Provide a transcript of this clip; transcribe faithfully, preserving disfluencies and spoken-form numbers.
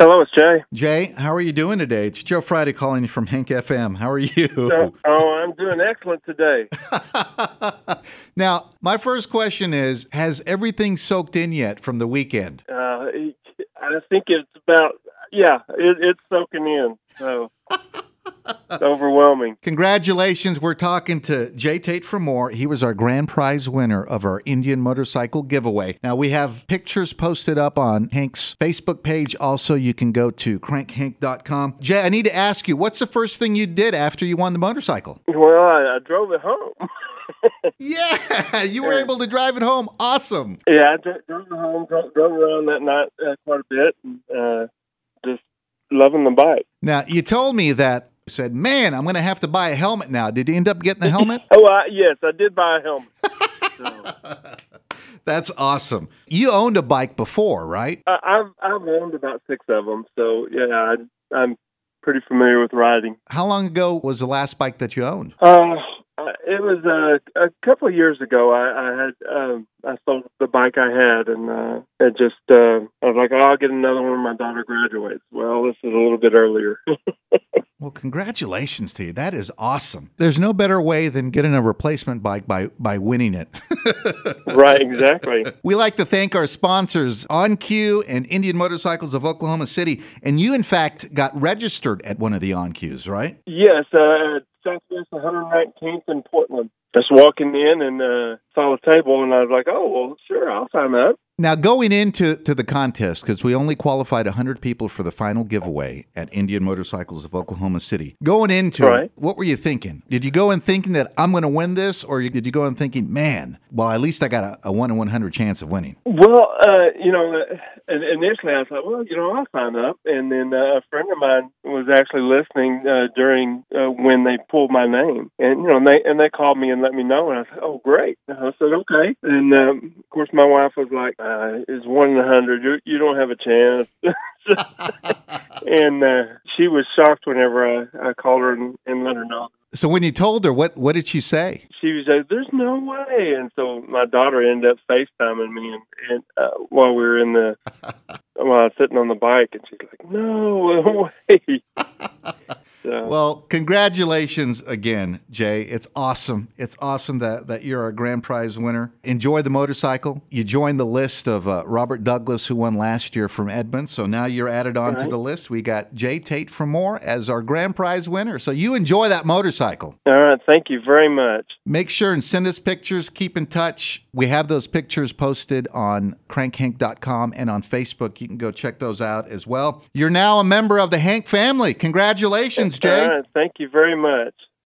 Hello, it's Jay. Jay, how are you doing today? It's Joe Friday calling you from Hank F M. How are you? So, oh, I'm doing excellent today. Now, my first question is, has everything soaked in yet from the weekend? Uh, I think it's about, yeah, it, it's soaking in, so it's overwhelming. Congratulations. We're talking to Jay Tate from Moore. He was our grand prize winner of our Indian motorcycle giveaway. Now, we have pictures posted up on Hank's Facebook page. Also, you can go to crank hank dot com. Jay, I need to ask you, what's the first thing you did after you won the motorcycle? Well, I, I drove it home. Yeah, you were able to drive it home. Awesome. Yeah, I drove, drove it home, drove, drove around that night uh, quite a bit, and uh, just loving the bike. Now, you told me that you said, man, I'm going to have to buy a helmet now. Did you end up getting the helmet? oh, I, yes, I did buy a helmet. So. That's awesome. You owned a bike before, right? I, I've I've owned about six of them, so yeah, I, I'm pretty familiar with riding. How long ago was the last bike that you owned? Uh, it was uh, a couple of years ago. I, I had um, I sold the bike I had, and uh, it just uh, I was like, oh, I'll get another one when my daughter graduates. Well, this is a little bit earlier. Well, congratulations to you. That is awesome. There's no better way than getting a replacement bike by, by winning it. Right, exactly. We like to thank our sponsors, OnCue and Indian Motorcycles of Oklahoma City. And you, in fact, got registered at one of the OnCues, right? Yes, uh, Southwest one hundred nineteenth in Portland. Just walking in and uh, saw the table, and I was like, oh, well, sure, I'll sign up. Now, going into to the contest, because we only qualified one hundred people for the final giveaway at Indian Motorcycles of Oklahoma City. Going into right. it, what were you thinking? Did you go in thinking that I'm going to win this, or did you go in thinking, man, well, at least I got a, a one in one hundred chance of winning? Well, uh, you know, uh, initially I thought, well, you know, I'll sign up. And then uh, a friend of mine was actually listening uh, during uh, when they pulled my name. And, you know, and they, and they called me and let me know. And I said, oh, great. And I said, okay. And, um, of course, my wife was like, uh, it's one in a hundred. You, you don't have a chance. And uh, she was shocked whenever I, I called her and, and let her know. So when you told her, what what did she say? She was like, there's no way. And so my daughter ended up FaceTiming me and, and uh, while we were in the, while I was sitting on the bike, and she's like, no way. So. Well, congratulations again, Jay. It's awesome. It's awesome that, that you're a grand prize winner. Enjoy the motorcycle. You joined the list of uh, Robert Douglas, who won last year from Edmond. So now you're added on right. to the list. We got Jay Tate from Moore as our grand prize winner. So you enjoy that motorcycle. All right. Thank you very much. Make sure and send us pictures. Keep in touch. We have those pictures posted on crank hank dot com and on Facebook. You can go check those out as well. You're now a member of the Hank family. Congratulations, Jay. All right. Thank you very much.